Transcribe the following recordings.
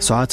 ساعت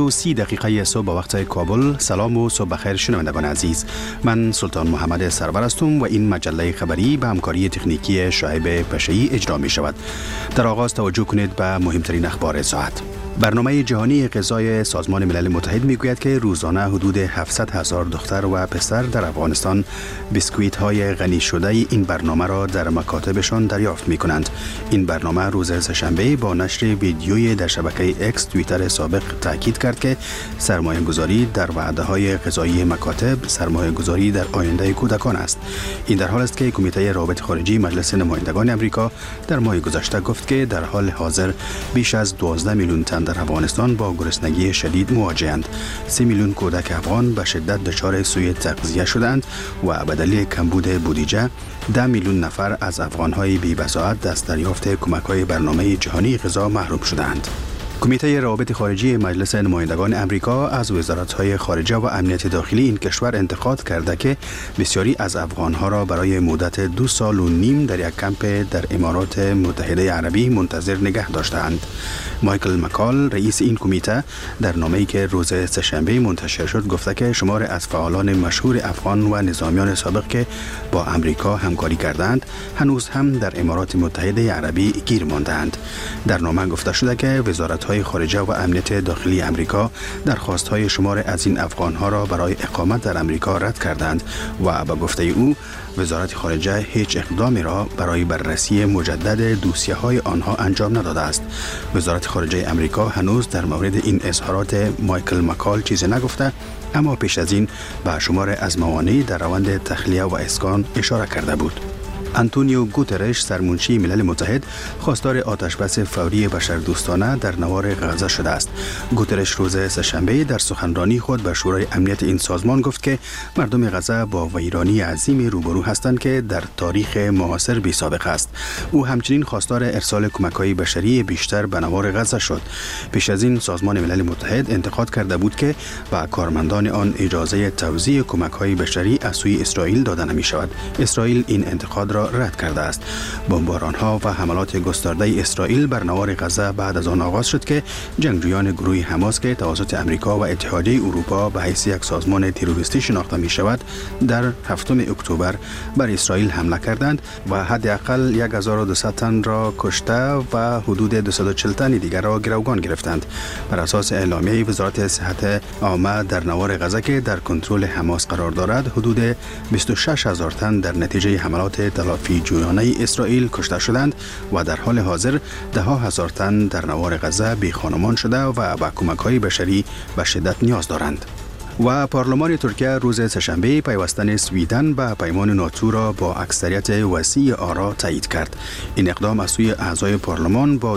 5:30 صبح به وقت کابل. سلام و صبح بخیر شنوندگان عزیز. من سلطان محمد سرور هستم و این مجله خبری به همکاری تکنیکی شعیب پشه‌ای اجرا می شود. در آغاز توجه کنید به مهمترین اخبار ساعت. برنامه جهانی غذای سازمان ملل متحد میگوید که روزانه حدود 700,000 دختر و پسر در افغانستان بیسکویت های غنی شده این برنامه را در مکاتبشان دریافت می کنند. این برنامه روز سه‌شنبه با نشر ویدیویی در شبکه اکس توییتر سابق تاکید کرد که سرمایه گذاری در وعده های غذایی مکاتب سرمایه گذاری در آینده کودکان است. این در حال است که کمیته روابط خارجی مجلس نمایندگان آمریکا در ماه گذشته گفت که در حال حاضر بیش از 12 میلیون تن در افغانستان با گرسنگی شدید مواجه‌اند. 3 میلیون کودک افغان به شدت دچار سوء تغذیه شدند و به دلیل کمبود بودجه 10 میلیون نفر از افغان‌های بی‌بساطت از دریافت کمک‌های برنامه جهانی غذا محروم شدند. کمیته روابط خارجی مجلس نمایندگان آمریکا از وزارت‌های خارجه و امنیت داخلی این کشور انتقاد کرده که بسیاری از افغان‌ها را برای مدت 2 سال و نیم در یک کمپ در امارات متحده عربی منتظر نگه داشتند. مایکل مکال رئیس این کمیته در نامه‌ای که روز سه‌شنبه منتشر شد گفته که شمار از فعالان مشهور افغان و نظامیان سابق که با آمریکا همکاری کردند هنوز هم در امارات متحده عربی گیر ماندند. در نامه گفته شده که وزارت‌های خارجه و امنیت داخلی آمریکا درخواست‌های شمار از این افغان‌ها را برای اقامت در آمریکا رد کردند و به گفته او وزارت خارجه هیچ اقدامی را برای بررسی مجدد دوسیه‌های آنها انجام نداده است. وزارت خارجه آمریکا هنوز در مورد این اظهارات مایکل مکال چیزی نگفته، اما پیش از این به شمار از موانع در روند تخلیه و اسکان اشاره کرده بود. آنتونیو گوترش سرمنشی ملل متحد خواستار آتشبس فوری بشردوستانه در نوار غزه شده است. گوترش روز سه‌شنبه در سخنرانی خود به شورای امنیت این سازمان گفت که مردم غزه با ویرانی عظیمی روبرو هستند که در تاریخ معاصر بی سابقه است. او همچنین خواستار ارسال کمک‌های بشری بیشتر به نوار غزه شد. پیش از این سازمان ملل متحد انتقاد کرده بود که به کارمندان آن اجازه توزیع کمک‌های بشری از سوی اسرائیل داده نمی‌شود. اسرائیل این انتقاد را رد کرده است. بمباران‌ها و حملات گسترده اسرائیل بر نوار غزه بعد از آن آغاز شد که جنگجویان گروه حماس که توسط آمریکا و اتحادیه اروپا به حیث یک سازمان تروریستی شناخته می شود در 7 اکتبر بر اسرائیل حمله کردند و حداقل 1200 تن را کشته و حدود 240 تن دیگر را گروگان گرفتند. بر اساس اعلامیه وزارت صحت عامه در نوار غزه که در کنترل حماس قرار دارد حدود 26000 تن در نتیجه حملات تلافی جویانه اسرائیل کشته شدند و در حال حاضر 10,000 تن در نوار غزه بی خانمان شده و به کمک‌های بشری به شدت نیاز دارند. و پارلمان ترکیه روز سه‌شنبه پیوستن سویدن به پیمان ناتو را با اکثریت وسیع آرا تایید کرد. این اقدام از سوی اعضای پارلمان با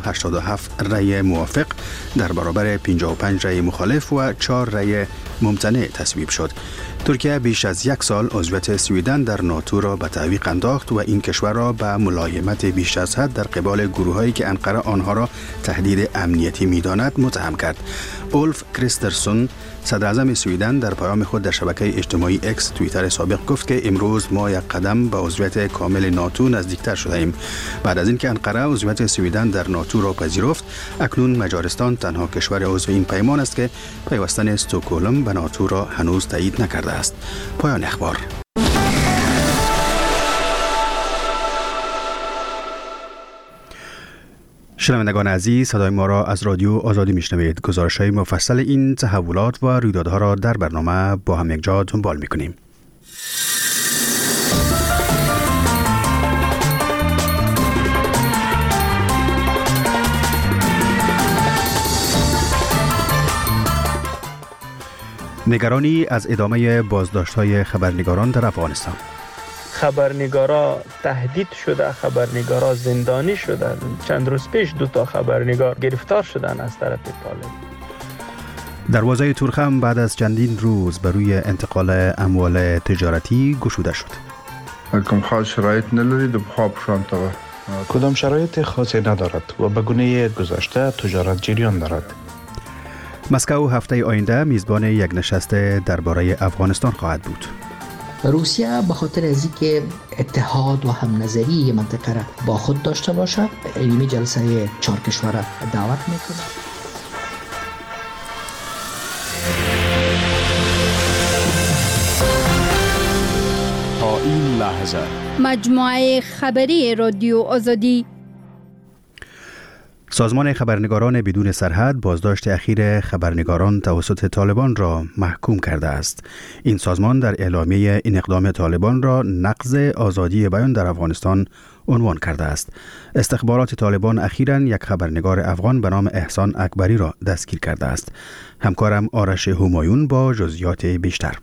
287 رأی موافق در برابر 55 رأی مخالف و 4 رأی ممتنع تصویب شد. ترکیه بیش از 1 سال عضویت سویدن در ناتو را به تعویق انداخت و این کشور را به ملایمت بیش از حد در قبال گروهایی که انقره آنها را تهدید امنیتی می‌داند متهم کرد. اولف کریسترسون صدر اعظم سویدن در پیام خود در شبکه اجتماعی اکس توییتر سابق گفت که امروز ما یک قدم به عضویت کامل ناتو نزدیکتر شده ایم. بعد از اینکه انقره عضویت سویدن در ناتو را پذیرفت، اکنون مجارستان تنها کشور عضو این پیمان است که پیوستن استکهلم به ناتو را هنوز تایید نکرده است. پایان اخبار. شنوندگان عزیز، صدای ما را از رادیو آزادی میشنوید. گزارش‌های مفصل این تحولات و رویدادها را در برنامه با هم یکجا دنبال می‌کنیم. نگرانی از ادامه بازداشت‌های خبرنگاران در افغانستان. خبرنگارا تهدید شده، خبرنگارا زندانی شدند. چند روز پیش 2 خبرنگار گرفتار شدند از طرف طالب. دروازه تورخم بعد از چندین روز بر روی انتقال اموال تجارتی گشوده شد. کوم خاص شرایط ندارید بخواب شانتا. کدام شرایط خاصی ندارد و به گونه گذشته تجارت جریان دارد. مسکو هفته آینده میزبان یک نشست درباره افغانستان خواهد بود. روسیه به خاطر از اینکه اتحاد و هم نظری منطقه را با خود داشته باشه، این جلسه 4 کشور دعوت میکنه. 2000. مجموعه خبری رادیو آزادی. سازمان خبرنگاران بدون سرحد بازداشت اخیر خبرنگاران توسط طالبان را محکوم کرده است. این سازمان در اعلامیه این اقدام طالبان را نقض آزادی بیان در افغانستان عنوان کرده است. استخبارات طالبان اخیراً یک خبرنگار افغان به نام احسان اکبری را دستگیر کرده است. همکارم آرش همایون با جزئیات بیشتر.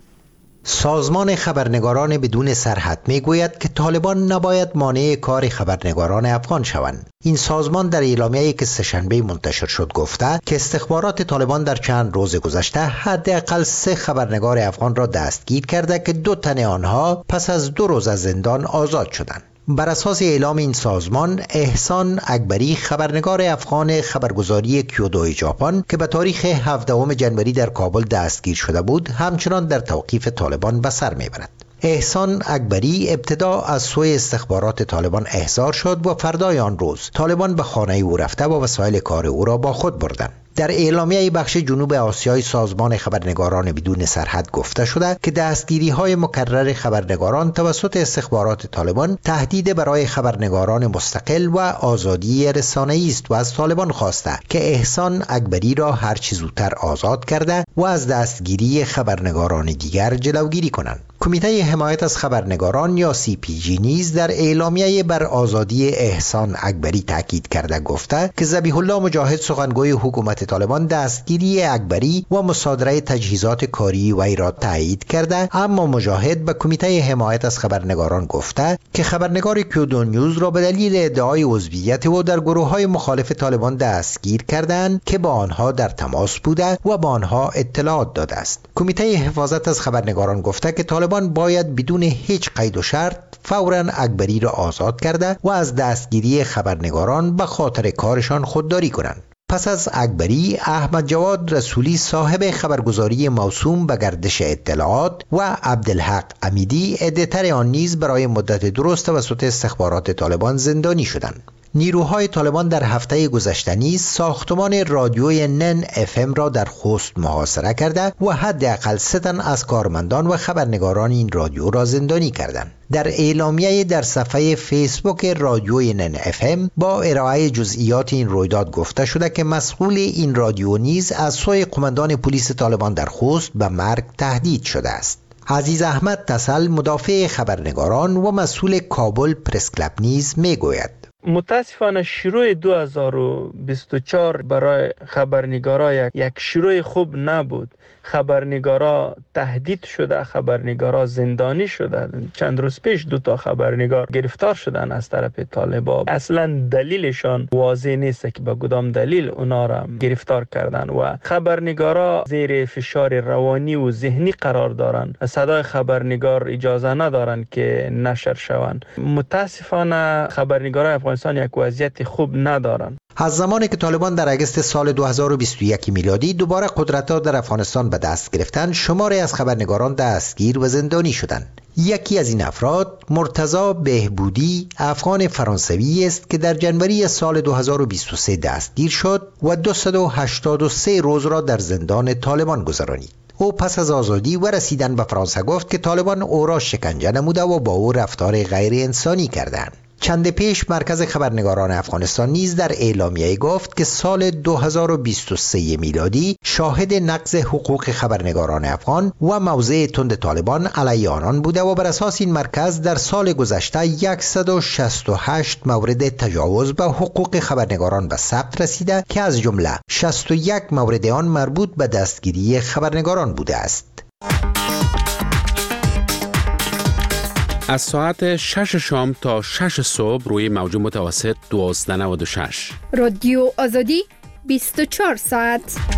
سازمان خبرنگاران بدون سرحد میگوید که طالبان نباید مانع کار خبرنگاران افغان شوند. این سازمان در اعلامیه‌ای که سه‌شنبه منتشر شد گفته که استخبارات طالبان در چند روز گذشته حداقل 3 خبرنگار افغان را دستگیر کرده که 2 تن آنها پس از 2 روز از زندان آزاد شدند. بر اساس اعلام این سازمان، احسان اکبری خبرنگار افغان خبرگزاری کیودو ژاپن که به تاریخ 17 جنوری در کابل دستگیر شده بود، همچنان در توقیف طالبان به سر میبرد. احسان اکبری ابتدا از سوی استخبارات طالبان احضار شد و فردای آن روز طالبان به خانه او رفته و وسایل کار او را با خود بردند. در اعلامیه بخش جنوب آسیای سازمان خبرنگاران بدون سرحد گفته شده که دستگیری‌های مکرر خبرنگاران توسط استخبارات طالبان تهدید برای خبرنگاران مستقل و آزادی رسانه‌ای است و از طالبان خواسته که احسان اکبری را هر چه زودتر آزاد کرده و از دستگیری خبرنگاران دیگر جلوگیری کنند. کمیته حمایت از خبرنگاران یا CPG نیز در اعلامیه بر آزادی احسان اکبری تاکید کرده گفته که ذبیح الله مجاهد سخنگوی حکومت طالبان دستگیری اکبری و مصادره تجهیزات کاری وی را تایید کرده، اما مجاهد به کمیته حمایت از خبرنگاران گفته که خبرنگار کیودو نیوز را به دلیل ادعای عضویت او در گروه‌های مخالف طالبان دستگیر کردند که با آنها در تماس بوده و با آنها اطلاعات داده است. کمیته حفاظت از خبرنگاران گفته که طالبان باید بدون هیچ قید و شرط فوراً اکبری را آزاد کرده و از دستگیری خبرنگاران به خاطر کارشان خودداری کنند. پس از اکبری، احمد جواد رسولی صاحب خبرگزاری موسوم به گردش اطلاعات و عبدالحق امیدی ادیتور آن نیز برای مدت درست توسط استخبارات طالبان زندانی شدند. نیروهای طالبان در هفته گذشته نیز ساختمان رادیوی نن FM را در خوست محاصره کرده و حداقل 3 تن از کارمندان و خبرنگاران این رادیو را زندانی کردند. در اعلامیه در صفحه فیسبوک رادیوی نن FM با ارائه جزئیات این رویداد گفته شده که مسئول این رادیو نیز از سوی قماندان پلیس طالبان در خوست به مرگ تهدید شده است. عزیز احمد تسل مدافع خبرنگاران و مسئول کابل پرس کلاب نیز میگوید متاسفانه شروع 2024 برای خبرنگارا یک شروع خوب نبود. خبرنگارا تهدید شده، خبرنگارا زندانی شده. چند روز پیش 2 خبرنگار گرفتار شدن از طرف طالبان. اصلا دلیلشان واضح نیست که به کدام دلیل اونا را گرفتار کردن و خبرنگارا زیر فشار روانی و ذهنی قرار دارن. صدای خبرنگار اجازه ندارن که نشر شوند. متاسفانه خبرنگارای افغانستان یک وضعیت خوب ندارن. از زمانی که طالبان در اگست سال 2021 میلادی دوباره قدرت را در افغانستان به دست گرفتند، شماری از خبرنگاران دستگیر و زندانی شدند. یکی از این افراد مرتضی بهبودی افغان فرانسوی است که در جنوری سال 2023 دستگیر شد و 283 روز را در زندان طالبان گذرانید. او پس از آزادی و رسیدن به فرانسه گفت که طالبان او را شکنجه نموده و با او رفتار غیر انسانی کردند. چند پیش مرکز خبرنگاران افغانستان نیز در اعلامیه گفت که سال 2023 میلادی شاهد نقض حقوق خبرنگاران افغان و موضع تند طالبان علیه آنان بوده و بر اساس این مرکز در سال گذشته 168 مورد تجاوز به حقوق خبرنگاران به ثبت رسیده که از جمله 61 مورد آن مربوط به دستگیری خبرنگاران بوده است. از ساعت 6 شام تا 6 صبح روی موج متوسط 1296 رادیو آزادی 24 ساعت.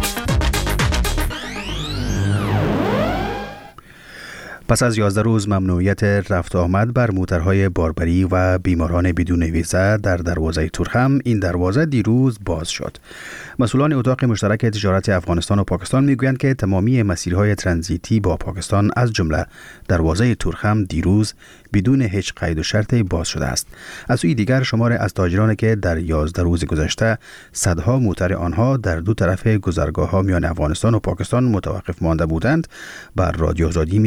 پس از 11 روز ممنوعیت رفت آمد بر موترهای باربری و بیماران بدون ویزا در دروازه تورخم، این دروازه دیروز باز شد. مسئولان اتاق مشترک تجارت افغانستان و پاکستان میگویند که تمامی مسیرهای ترانزیتی با پاکستان از جمله دروازه تورخم دیروز بدون هیچ قید و شرطی باز شده است. از سوی دیگر شمار از تاجرانی که در 11 روز گذشته صدها موتر آنها در 2 طرف گذرگاه‌ها میان افغانستان و پاکستان متوقف مانده بودند، بر رادیو آزادی میگویند که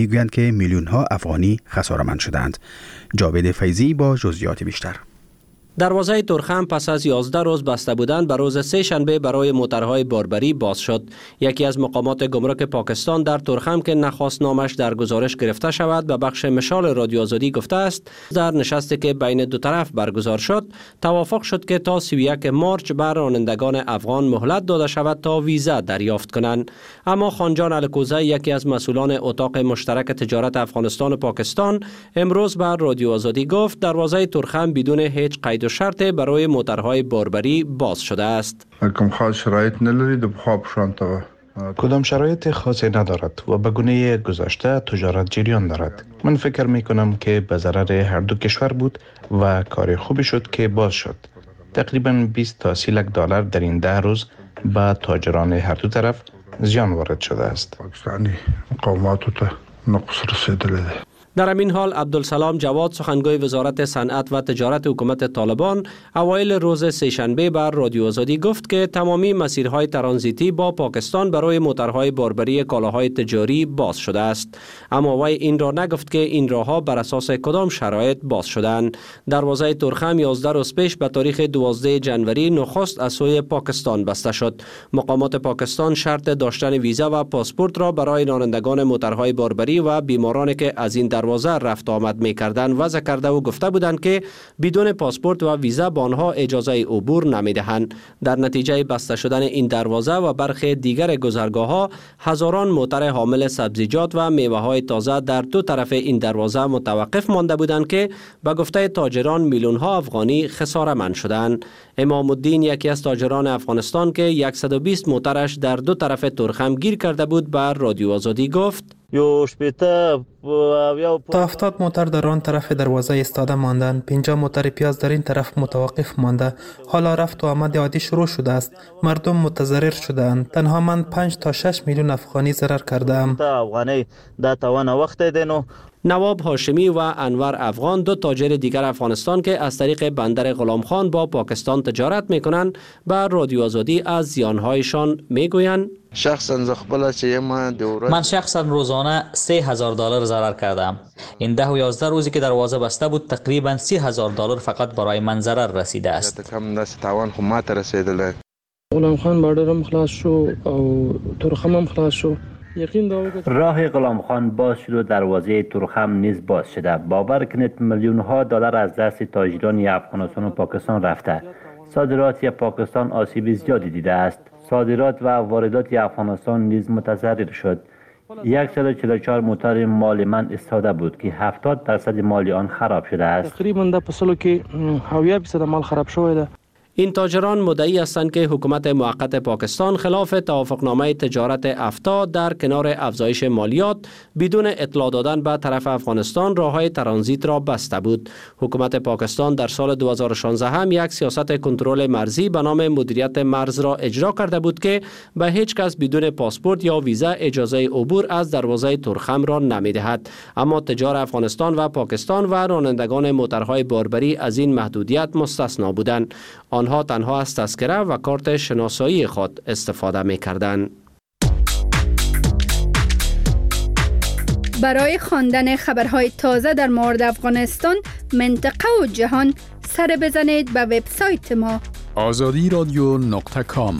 میلیون ها افغانی خساره‌مند شدند. جاوید فیضی با جزئیات بیشتر. دروازه ترخم پس از 11 روز بسته بودن به روز سه شنبه برای موترهای باربری باز شد. یکی از مقامات گمرک پاکستان در ترخم که نخواست نامش در گزارش گرفته شود به بخش مشال رادیو آزادی گفته است در نشستی که بین دو طرف برگزار شد توافق شد که تا 31 مارچ بر رانندگان افغان مهلت داده شود تا ویزا دریافت کنند. اما خانجان الکوزه یکی از مسئولان اتاق مشترک تجارت افغانستان و پاکستان امروز بر رادیو آزادی گفت دروازه ترخم بدون هیچ قید شرط برای موترهای باربری باز شده است. کوم خاص شرایط نلري د بخوا په شان ته کدام شرایط خاصی ندارد و به گونه گذشته تجارت جریان دارد. من فکر می کنم که به ضرر هر دو کشور بود و کار خوبی شد که باز شد. تقریبا 20 تا 30 لک دلار در این 10 روز به تاجران هر دو طرف زیان وارد شده است. پاکستانی مقاماتو ته نقص رسیدلی دی. در همین حال عبدالسلام جواد سخنگوی وزارت صنعت و تجارت حکومت طالبان اوایل روز سه‌شنبه بر رادیو آزادی گفت که تمامی مسیرهای ترانزیتی با پاکستان برای موترهای باربری کالاهای تجاری باز شده است. اما وی این را نگفت که این راهها بر اساس کدام شرایط باز شدند. دروازه ترخم 11 روز پیش به تاریخ 12 جنوری نخست از سوی پاکستان بسته شد. مقامات پاکستان شرط داشتن ویزا و پاسپورت را برای رانندگان موترهای باربری و بیمارانی که از این دروازه رفت آمد می‌کردند وضع کرده و گفته بودند که بدون پاسپورت و ویزا به آنها اجازه عبور نمی‌دهند. در نتیجه بسته شدن این دروازه و برخی دیگر گذرگاه‌ها هزاران موتر حامل سبزیجات و میوه‌های تازه در دو طرف این دروازه متوقف مانده بودند که به گفته تاجران میلیون‌ها افغانی خساره‌مند شدند. امام الدین یکی از تاجران افغانستان که 120 موترش در دو طرف ترخم گیر کرده بود بر رادیو آزادی گفت تا 70 موتر در آن طرف دروازه ایستاده ماندند. 50 موتر پیاز در این طرف متوقف مانده. حالا رفت و آمد عادی شروع شده است. مردم متضرر شده‌اند. تنها من 5 تا 6 میلیون افغانی ضرر کردم. نواب هاشمی و انور افغان دو تاجر دیگر افغانستان که از طریق بندر غلام خان با پاکستان تجارت میکنند بر رادیو آزادی از زیانهایشان میگویند من شخصا روزانه 3000 دلار ضرر کردم. این 10 و 11 روزی که دروازه بسته بود تقریبا 30000 دلار فقط برای من ضرر رسیده است. غلام خان باردرم خلاص شو او ترخم هم خلاص شو. راه غلام خان باز شد و دروازه ترخم نیز باز شده. باور کنید میلیون ها دلار از دست تاجران افغانستان و پاکستان رفته. صادرات پاکستان آسیب زیادی دیده است. صادرات و واردات افغانستان نیز متضرر شد. 144 موتر مال من استاده بود که 70% مال آن خراب شده است. تقریبا در پسلو که 70% مال خراب شده. این تاجران مدعی هستند که حکومت موقت پاکستان خلاف توافقنامه تجارت افتا در کنار افزایش مالیات بدون اطلاع دادن به طرف افغانستان راههای ترانزیت را بسته بود. حکومت پاکستان در سال 2016 هم یک سیاست کنترل مرزی به نام مدیریت مرز را اجرا کرده بود که به هیچ کس بدون پاسپورت یا ویزا اجازه عبور از دروازه ترخم را نمی‌دهد. اما تجار افغانستان و پاکستان و رانندگان موترهای باربری از این محدودیت مستثنا بودند. آنها تنها از تذکره و کارت شناسایی خود استفاده می‌کردند. برای خواندن خبرهای تازه در مورد افغانستان، منطقه و جهان سر بزنید به وبسایت ما azadi.radio.com.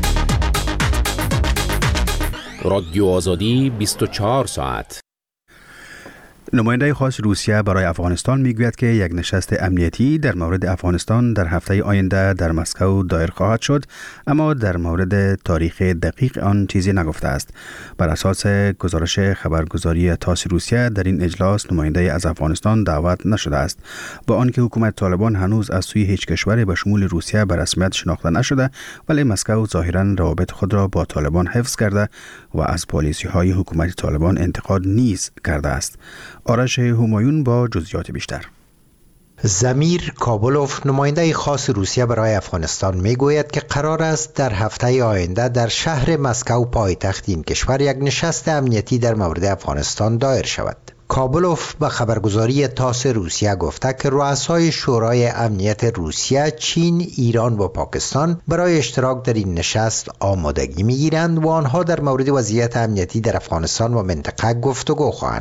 رادیو آزادی 24 ساعت. نماینده خاص روسیه برای افغانستان میگوید که یک نشست امنیتی در مورد افغانستان در هفته آینده در مسکو دایر خواهد شد، اما در مورد تاریخ دقیق آن چیزی نگفته است. بر اساس گزارش خبرگزاری تاس روسیه در این اجلاس نماینده از افغانستان دعوت نشده است، با آنکه حکومت طالبان هنوز از سوی هیچ کشور به شمول روسیه به رسمیت شناخته نشده، ولی مسکو ظاهرا روابط خود را با طالبان حفظ کرده و از پالیسی‌های حکومت طالبان انتقاد نیز کرده است. آرش همایون با جزئیات بیشتر. زمیر کابلوف نماینده خاص روسیه برای افغانستان میگوید که قرار است در هفته آینده در شهر مسکو پایتخت این کشور یک نشست امنیتی در مورد افغانستان دایر شود. کابلوف به خبرگزاری تاس روسیه گفته که رؤسای شورای امنیت روسیه، چین، ایران و پاکستان برای اشتراک در این نشست آمادگی میگیرند و آنها در مورد وضعیت امنیتی در افغانستان و منطقه گفتگو خواهند کرد.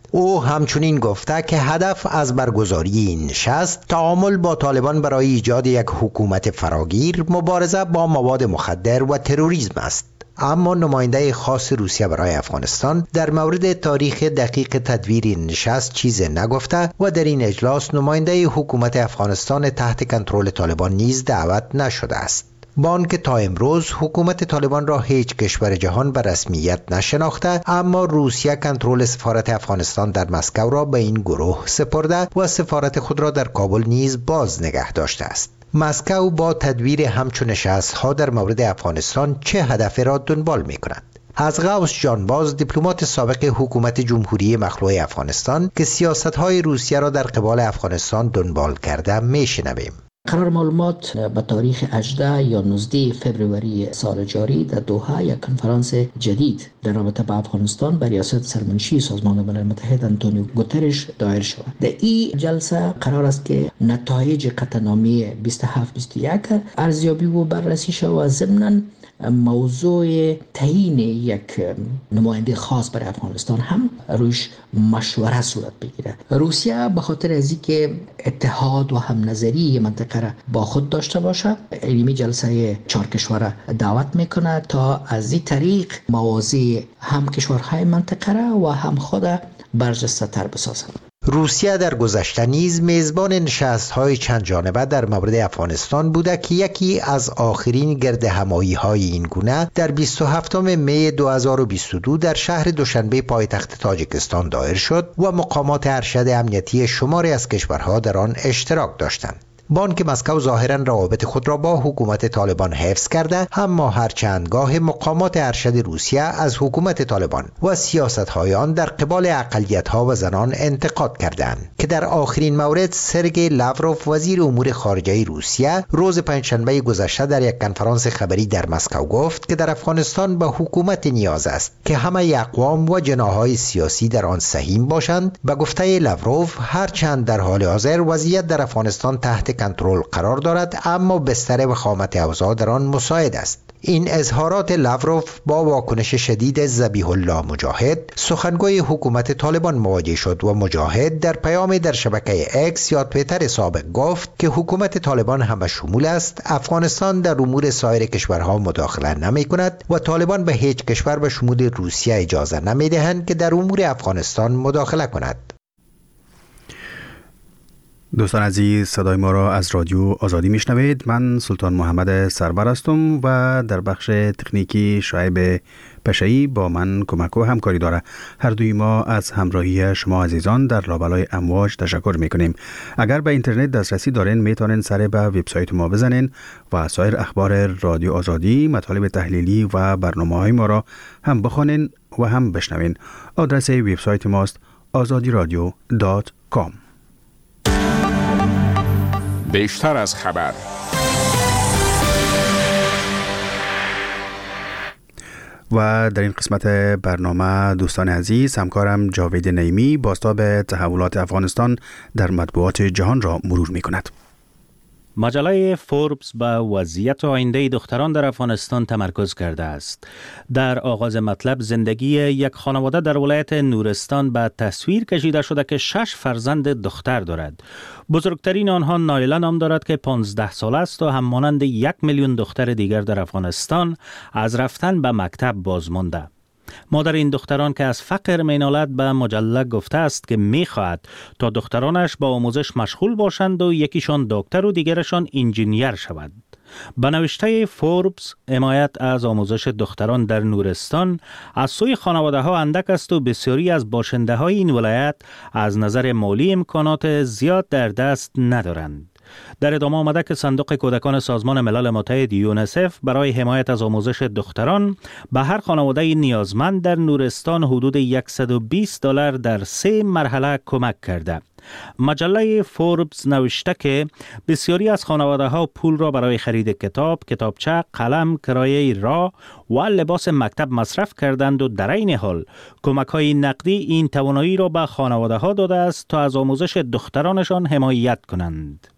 او همچنین گفته که هدف از برگزاری این نشست تعامل با طالبان برای ایجاد یک حکومت فراگیر، مبارزه با مواد مخدر و تروریسم است. اما نماینده خاص روسیه برای افغانستان در مورد تاریخ دقیق تدبیر این نشست چیزی نگفته و در این اجلاس نماینده حکومت افغانستان تحت کنترل طالبان نیز دعوت نشده است. با آنکه تا امروز حکومت طالبان را هیچ کشور جهان به رسمیت نشناخته، اما روسیه کنترل سفارت افغانستان در مسکو را به این گروه سپرده و سفارت خود را در کابل نیز باز نگه داشته است. مسکو با تدبیر همچون نشست‌ها در مورد افغانستان چه هدفی را دنبال می‌کند؟ از غوث جانباز، دیپلمات سابق حکومت جمهوری مخلوع افغانستان که سیاست‌های روسیه را در قبال افغانستان دنبال کرده می‌شنویم. قرار معلومات به تاریخ 18 یا 19 فوریه سال جاری در دوحه یک کنفرانس جدید در رابطه با افغانستان به ریاست سرمنشی سازمان ملل متحد انتونیو گوترش دایر شد. در این جلسه قرار است که نتایج قطعنامه 27-21 ارزیابی و بررسی شود و ضمناً موضوع تعیین یک نماینده خاص برای افغانستان هم روش مشوره صورت بگیره. روسیه به خاطر از اینکه اتحاد و همنظری منطقه را با خود داشته باشه، این جلسه 4 کشور دعوت میکنه تا از این طریق مواضع هم کشورهای منطقه را و هم خود برجسته تر بسازند. روسیه در گذشته نیز میزبان نشست‌های چند جانبه در مورد افغانستان بوده که یکی از آخرین گرد همایی‌های این گونه در 27 می 2022 در شهر دوشنبه پایتخت تاجیکستان دایر شد و مقامات ارشد امنیتی شماری از کشورها در آن اشتراک داشتند. بانک مسکو ظاهراً روابط خود را با حکومت طالبان حفظ کرده، اما هرچند گاه مقامات ارشد روسیه از حکومت طالبان و سیاست‌های آن در قبال اقلیت‌ها و زنان انتقاد کردند که در آخرین مورد سرگئی لاوروف وزیر امور خارجه روسیه روز پنجشنبه گذشته در یک کنفرانس خبری در مسکو گفت که در افغانستان به حکومت نیاز است که همه اقوام و جناح‌های سیاسی در آن سهیم باشند. به گفته لاوروف هرچند در حال حاضر وضعیت در افغانستان تحت کنترل قرار دارد، اما بستر وخامت اوضاع در آن مساعد است. این اظهارات لاوروف با واکنش شدید ذبیح الله مجاهد، سخنگوی حکومت طالبان مواجه شد و مجاهد در پیام در شبکه اکس یا توییتر سابق گفت که حکومت طالبان همه شمول است، افغانستان در امور سایر کشورها مداخله نمی کند و طالبان به هیچ کشور به شمول روسیه اجازه نمی دهند که در امور افغانستان مداخله کند. دوستان عزیز، صدای ما را از رادیو آزادی میشنوید. من سلطان محمد سرور هستم و در بخش تکنیکی شعیب پشه‌ای با من کمک و همکاری داره. هر دوی ما از همراهی شما عزیزان در لابلای امواج تشکر میکنیم. اگر به اینترنت دسترسی دارین میتونین سر به وبسایت ما بزنین و سایر اخبار رادیو آزادی، مطالب تحلیلی و برنامه‌های ما را هم بخوانین و هم بشنوین. آدرس وبسایت ماست azadiradio.com. بیشتر از خبر. و در این قسمت برنامه دوستان عزیز، همکارم جاوید نیمی بازتاب تحولات افغانستان در مطبوعات جهان را مرور می کند. مجله فوربس به وضعیت آینده دختران در افغانستان تمرکز کرده است. در آغاز مطلب زندگی یک خانواده در ولایت نورستان به تصویر کشیده شده که 6 فرزند دختر دارد. بزرگترین آنها نایلا نام دارد که 15 ساله است و هم مانند 1 میلیون دختر دیگر در افغانستان از رفتن به مکتب باز مانده. مادر این دختران که از فقر مینالد به مجله گفته است که میخواهد تا دخترانش با آموزش مشغول باشند و یکیشان دکتر و دیگرشان انجینیر شود. به نوشته فوربس، حمایت از آموزش دختران در نورستان از سوی خانواده ها اندک است و بسیاری از باشنده های این ولایت از نظر مالی امکانات زیاد در دست ندارند. در ادامه آمده که صندوق کودکان سازمان ملل متحد یونیسف برای حمایت از آموزش دختران به هر خانواده نیازمند در نورستان حدود $120 در 3 مرحله کمک کرده. مجله فوربس نوشته که بسیاری از خانواده ها پول را برای خرید کتاب، کتابچه، قلم، کرایه راه و لباس مکتب مصرف کردند و در این حال کمک های نقدی این توانایی را به خانواده ها داده است تا از آموزش دخترانشان حمایت کنند.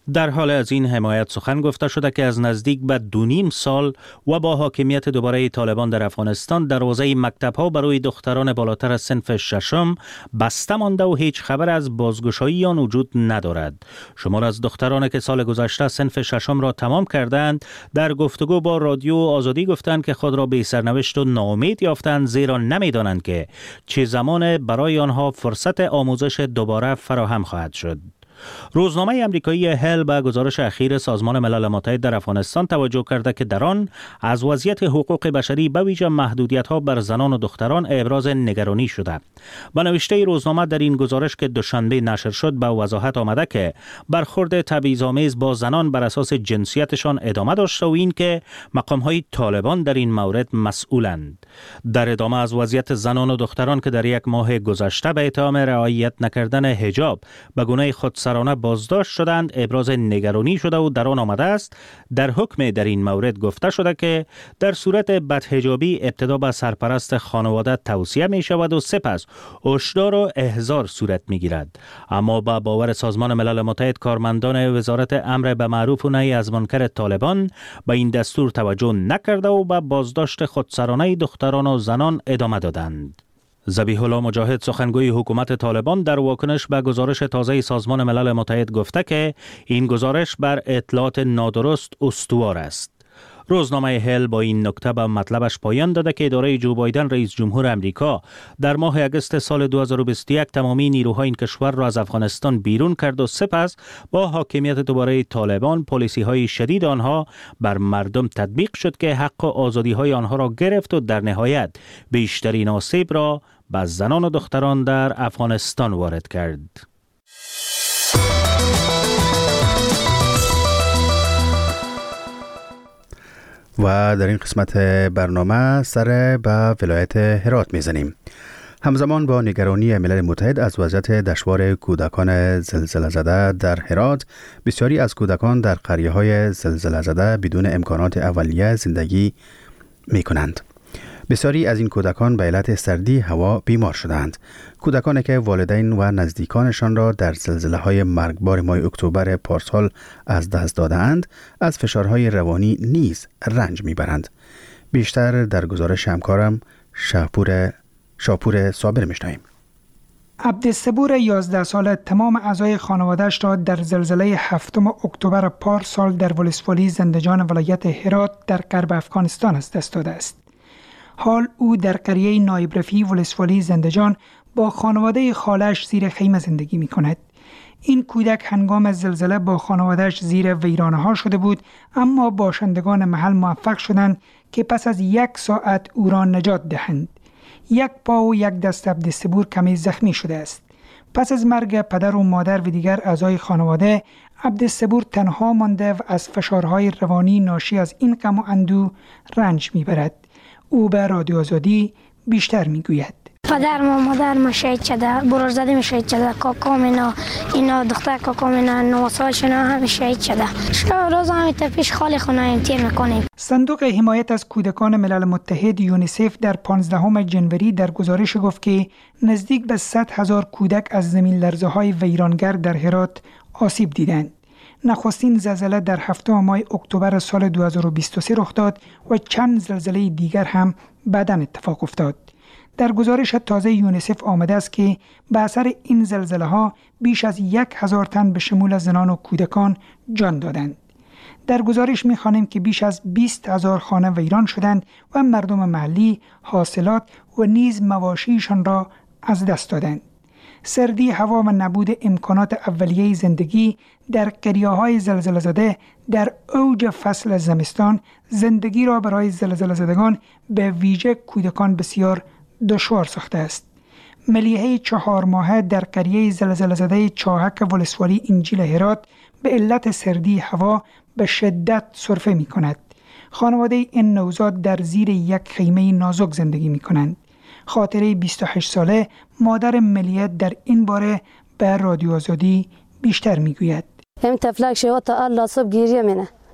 در حال از این حمایت سخن گفته شده که از نزدیک به 2.5 سال و با حاکمیت دوباره طالبان در افغانستان دروازه مکتب‌ها برای دختران بالاتر از صنف ششم بسته مانده و هیچ خبر از بازگشایی آن وجود ندارد. شمار از دختران که سال گذشته صنف ششم را تمام کردند در گفتگو با رادیو آزادی گفتند که خود را به سرنوشت و ناامید یافتند، زیرا نمی‌دانند که چه زمان برای آنها فرصت آموزش دوباره فراهم خواهد شد. روزنامه آمریکایی هل به گزارش اخیر سازمان ملل متحد در افغانستان توجه کرده که در آن از وضعیت حقوق بشری به ویژه محدودیت‌ها بر زنان و دختران ابراز نگرانی شده. با نوشته روزنامه در این گزارش که دوشنبه نشر شد به وضاحت آمده که برخورد تبعیض‌آمیز با زنان بر اساس جنسیتشان ادامه داشته و این که مقام‌های طالبان در این مورد مسئولند. در ادامه از وضعیت زنان و دختران که در یک ماه گذشته به اتهام رعایت نکردن حجاب به گونه خودسرانه بازداشت شدند ابراز نگرانی شده و در آن آمده است در حکم در این مورد گفته شده که در صورت بدحجابی ابتدا به سرپرست خانواده توصیه می شود و سپس هشدار و احضار صورت می گیرد. اما با باور سازمان ملل متحد کارمندان وزارت امر به معروف و نهی از منکر طالبان به این دستور توجه نکرده و به بازداشت خودسرانه دختران و زنان ادامه دادند. ذبیح الله مجاهد سخنگوی حکومت طالبان در واکنش به گزارش تازه سازمان ملل متحد گفته که این گزارش بر اطلاعات نادرست استوار است. روزنامه هل با این نکته به مطلبش پایان داده که اداره جو بایدن رئیس جمهور امریکا در ماه اگست سال 2021 تمامی نیروهای این کشور را از افغانستان بیرون کرد و سپس با حاکمیت دوباره طالبان پالیسی‌های شدید آنها بر مردم تطبیق شد که حق و آزادی‌های آنها را گرفت و در نهایت بیشترین آسیب را به زنان و دختران در افغانستان وارد کرد. و در این قسمت برنامه سر به ولایت هرات میزنیم. همزمان با نگرانی ملل متحد از وضعیت دشوار کودکان زلزله زده در هرات، بسیاری از کودکان در قریه‌های زلزله زده بدون امکانات اولیه زندگی می کنند. بسیاری از این کودکان به علت سردی هوا بیمار شدند. کودکانی که والدین و نزدیکانشان را در زلزله‌های مرگبار ماه اکتبر پارسال از دست دادند، از فشارهای روانی نیز رنج میبرند. بیشتر در گزارش همکارم شاپور صابر میشنویم. عبدالصبور 11 ساله تمام اعضای خانواده‌اش را در زلزله 7 اکتبر پارسال در ولسوالی زندجان ولایت هرات در غرب افغانستان از دست داده است. حال او در قریه نایب رفیع ولسوالی زندجان با خانواده خالش زیر خیمه زندگی می کند. این کودک هنگام زلزله با خانوادهش زیر ویرانه ها شده بود، اما باشندگان محل موفق شدند که پس از 1 ساعت او را نجات دهند. 1 پا و 1 دست عبدالصبور کمی زخمی شده است. پس از مرگ پدر و مادر و دیگر اعضای خانواده، عبدالصبور تنها مانده و از فشارهای روانی ناشی از این غم و اندوه رنج میبرد. او به رادیو آزادی بیشتر میگوید. پدر و مادر ما شهید شده، برادرزاده می شهید شده، کاکام اینا دختر کاکام اینا 9 سالشون هم شهید شده. روز هم پیش خالی خونه امتحان میکنیم. صندوق حمایت از کودکان ملل متحد یونیسف در 15 جنوری در گزارش گفت که نزدیک به 100,000 کودک از زمین لرزه‌های ویرانگر در هرات آسیب دیدند. نخستین زلزله در 7 ماه اکتبر سال 2023 رخ داد و چند زلزله دیگر هم بعداً اتفاق افتاد. در گزارش تازه یونیسف آمده است که به اثر این زلزله ها بیش از 1,000 تن به شمول زنان و کودکان جان دادند. در گزارش می‌خوانیم که بیش از 20,000 خانه ویران شدند و مردم محلی حاصلات و نیز مواشیشان را از دست دادند. سردی هوا و نبود امکانات اولیه زندگی در قریه‌های زلزله زده در اوج فصل زمستان زندگی را برای زلزله زدگان به ویژه کودکان بسیار دشوار ساخته است. ملیحه 4 ماهه در قریه زلزله زده چاهک ولسوالی انجیل هرات به علت سردی هوا به شدت سرفه می کند. خانواده این نوزاد در زیر یک خیمه نازک زندگی می کنند. خاطره 28 ساله مادر ملیحه در این باره به رادیو آزادی بیشتر می گوید. این طفلک شو تا الله صبح گیریه منه.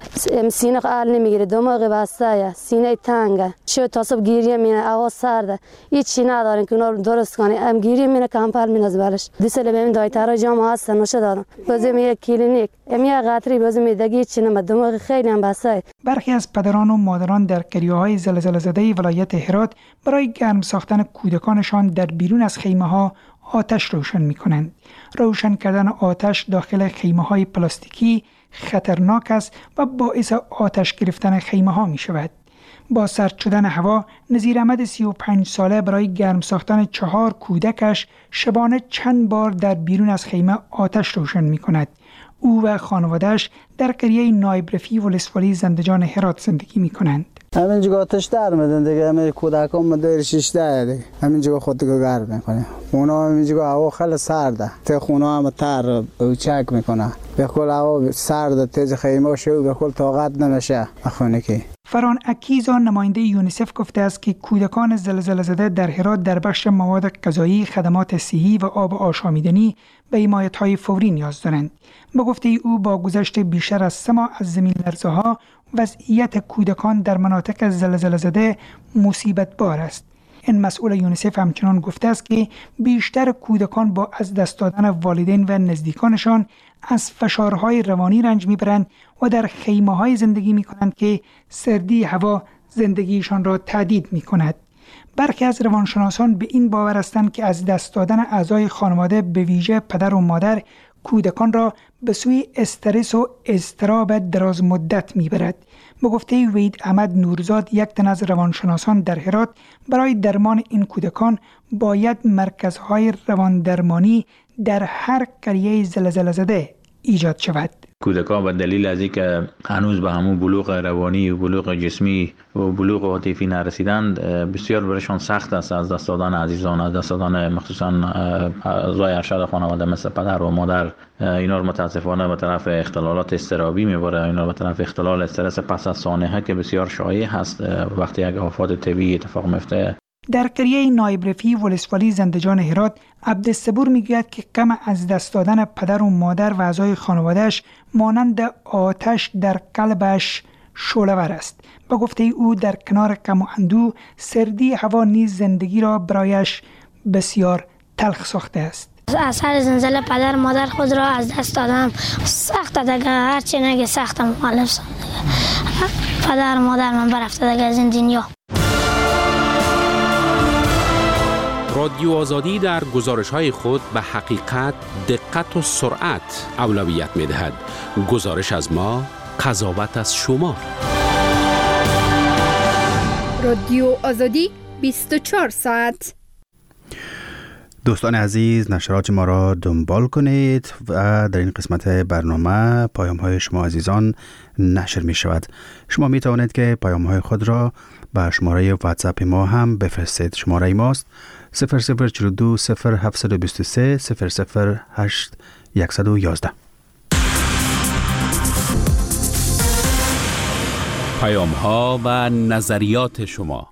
سینه حال نمیگیره، دماغ بسته، سینه تنگه، شو تا صبح گیریه مینه، هوا سرده، هیچ چی ندارن که اونا رو درست کنه. ام گیریه مینه کمپل مینه از برش. دیسل بهم دایترا جام هست نوشه دادم. بازم یک کلینیک، یک قطری بازم دیگه چی نم دماغ خیلی هم بسته. برخی از پدران و مادران در قریه‌های زلزله زده ولایت هرات برای گرم ساختن کودکانشان در بیرون از خیمه‌ها آتش روشن می‌کنند. روشن کردن آتش داخل خیمه‌های پلاستیکی خطرناک است و باعث آتش گرفتن خیمه‌ها می‌شود. با سرد شدن هوا، نظیر احمد 35 ساله برای گرم ساختن 4 کودکش شبانه چند بار در بیرون از خیمه آتش روشن می‌کند. او و خانواده‌اش در قریه نایب رفیع ولسوالی زندجان هرات زندگی می‌کنند. همینجا آتش در میدن دیگه، همین کودکان مدیر 16 دیگه همینجا خودگو گرم میکنه. اونا همینجا هوا خیلی سرده، ته خونه هم تر چک میکنه. به کل هوا سرده، تیز خیمه شو به کل طاقت نمیشه اخونه کی. فران اکیزا نماینده یونیسف گفته است که کودکان زلزله زده در هرات در بخش مواد غذایی، خدمات صحی و آب آشامیدنی به حمایت‌های فوری نیاز دارند. به گفته او با گذشت بیشتر از 3 ماه از زمین لرزه‌ها، وضعیت کودکان در مناطق زلزله زده مصیبت بار است. این مسئول یونیسف همچنان گفته است که بیشتر کودکان با از دست دادن والدین و نزدیکانشان از فشارهای روانی رنج میبرند و در خیمه‌های زندگی میکنند که سردی هوا زندگیشان را تهدید میکند. برخی از روانشناسان به این باور هستند که از دست دادن اعضای خانواده به ویژه پدر و مادر کودکان را به سوی استرس و اضطراب دراز مدت میبرد. به گفته وحید احمد نورزاد، یک تن از روانشناسان در هرات، برای درمان این کودکان باید مرکزهای رواندرمانی در هر قریه زلزله زده ایجاد شود. کودکان به دلیل از اینکه هنوز به همون بلوغ روانی و بلوغ جسمی و بلوغ عاطفی نرسیدند، بسیار برشان سخت است از دست دادن عزیزان، از دست دادن مخصوصا اعضای ارشد خانواده مثل پدر و مادر. اینا رو متاسفانه به طرف اختلالات اضطرابی میبره، اینا به طرف اختلال استرس پس از سانحه که بسیار شایع هست وقتی یک آفات طبیعی اتفاق میفته. در قریه نایب رفیع ولسوالی زندجان هرات، عبدالصبور میگوید که غم از دست دادن پدر و مادر و اعضای خانواده‌اش مانند آتش در قلبش شعله‌ور است. به گفته او در کنار غم و اندوه، سردی هوا نیز زندگی را برایش بسیار تلخ ساخته است. اثر زلزله پدر مادر خود را از دست دادم. سخت دیگه، هرچی نگه سختم مخالف پدر مادر من برفته دیگه از این دنیا. رادیو آزادی در گزارش‌های خود به حقیقت، دقت و سرعت اولویت می‌دهد. گزارش از ما، قضاوت از شما. رادیو آزادی 24 ساعت. دوستان عزیز، نشرات ما را دنبال کنید و در این قسمت برنامه پیام‌های شما عزیزان نشر می شود. شما می توانید که پیام‌های خود را به شماره واتساپ ما هم بفرستید. شماره ماست 0042 0723 008 111. پیام‌ها و نظریات شما.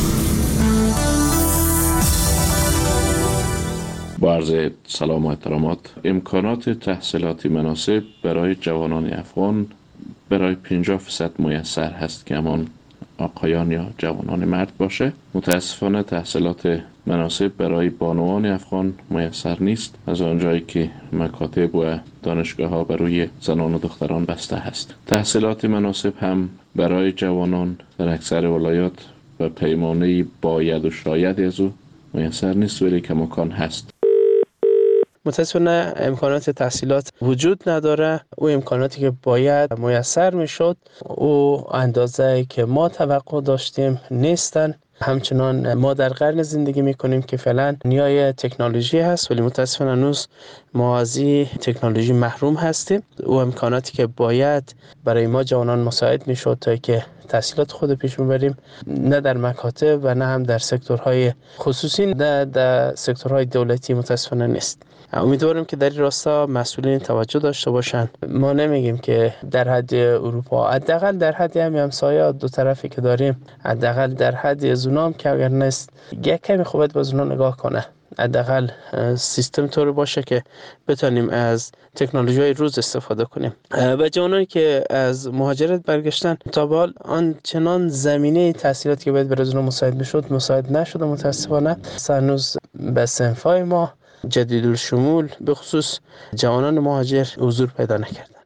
با عرض سلام و احترامات، امکانات تحصیلاتی مناسب برای جوانان افغان برای 50% میسر هست که همان آقایان یا جوانان مرد باشه. متاسفانه تحصیلات مناسب برای بانوان افغان میسر نیست، از آنجایی که مکاتب و دانشگاه ها بر روی زنان و دختران بسته هست. تحصیلات مناسب هم برای جوانان در اکثر ولایات و پیمانه باید و شاید از او میسر نیست، ولی کماکان هست. متاسفانه امکانات تحصیلات وجود نداره. او امکاناتی که باید میسر میشد او اندازه که ما توقع داشتیم نیستن. همچنان ما در قرن زندگی میکنیم که فعلا نیای تکنولوژی هست، ولی متاسفانه هنوز ما از تکنولوژی محروم هستیم. او امکاناتی که باید برای ما جوانان مساعد میشد تا که تحصیلات خود پیش میبریم، نه در مکاتب و نه هم در سکتورهای خصوصی، نه در سکتورهای دولتی متاسفانه نیست. امیدوارم که در این راستا مسئولین توجه داشته باشند. ما نمیگیم که در حد اروپا، حداقل در حد همسایه دو طرفی که داریم، حداقل در حد زونام که اگر نیست یک کمی خوبت به زونا نگاه کنه. حداقل سیستم طور باشه که بتونیم از تکنولوژی های روز استفاده کنیم. و جوانانی که از مهاجرت برگشتن تا به حال آنچنان زمینه تحصیلاتی که باید برای مساعد میشد مساعد نشده متاسفانه. هنوز به صنفای ما جدیدالشمول به خصوص جوانان مهاجر حضور پیدا نکرد.